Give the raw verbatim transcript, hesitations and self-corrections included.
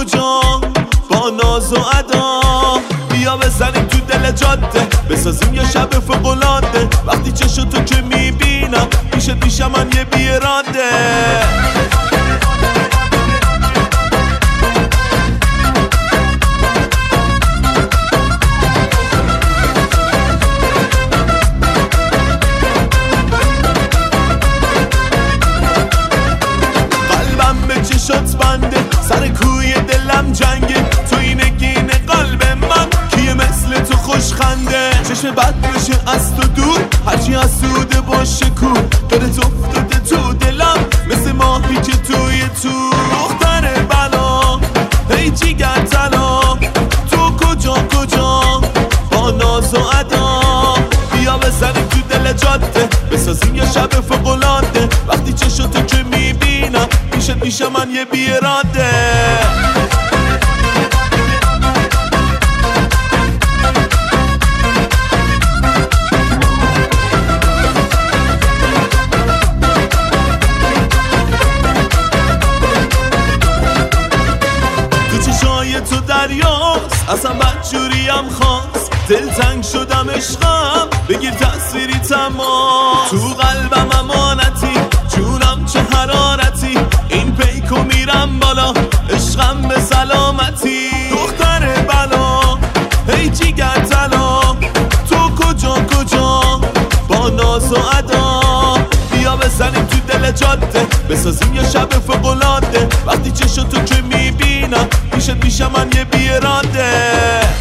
کجا با ناز و ادا، بیا بزنیم تو دل جاده بسازیم یه شب فوق‌العاده. وقتی چشتو که میبینم پیشت میشم من یه بی‌اراده. قلبم به چشات بنده، سر کوی دلم جنگه، تو اینه گینه قلب من کیه مثل تو خوشخنده. چشم بد بشه از تو دور، هرچی حسوده باشه کو، دلت افتاده تو دلم مثل ماهی که توی تو. دختر بلا هی جیگر طلا، تو کجا کجا با ناز و ادا، بیا بزنیم تو دل جاده بسازیم یه شب فوق‌العاده. وقتی چشتو که میبینم پیشت میشه من یه بی‌اراده. تو دریاست اصلا بدجوریم خواست، دل تنگ شدم عشقم بگیر تصویری تمام. تو قلبم امانتی جونم چه حرارتی، این پیکو میرم بالا عشقم به سلامتی. دختر بلا هی جیگر طلا، تو کجا کجا با ناز و ادا، بیا بزنیم تو دل جاده بسازیم یه شب فوق‌العاده. وقتی چشتو که میبینم پیشت میشم من یه بی‌اراده.